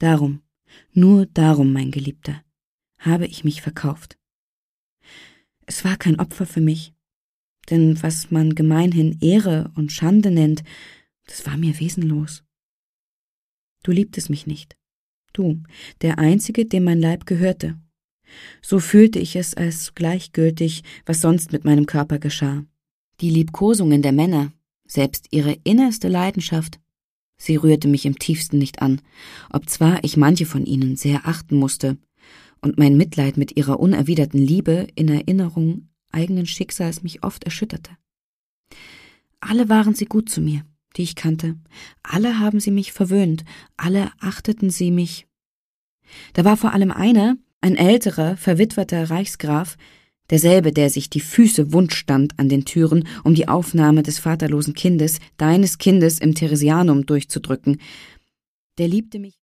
Darum, nur darum, mein Geliebter, habe ich mich verkauft. Es war kein Opfer für mich, denn was man gemeinhin Ehre und Schande nennt, das war mir wesenlos. Du liebtest mich nicht, du, der Einzige, dem mein Leib gehörte. So fühlte ich es als gleichgültig, was sonst mit meinem Körper geschah. Die Liebkosungen der Männer, selbst ihre innerste Leidenschaft, sie rührte mich im tiefsten nicht an, obzwar ich manche von ihnen sehr achten musste und mein Mitleid mit ihrer unerwiderten Liebe in Erinnerung eigenen Schicksals mich oft erschütterte. Alle waren sie gut zu mir, die ich kannte, alle haben sie mich verwöhnt, alle achteten sie mich. Da war vor allem einer, ein älterer, verwitweter Reichsgraf, derselbe, der sich die Füße wund stand an den Türen, um die Aufnahme des vaterlosen Kindes, deines Kindes im Theresianum durchzudrücken. Der liebte mich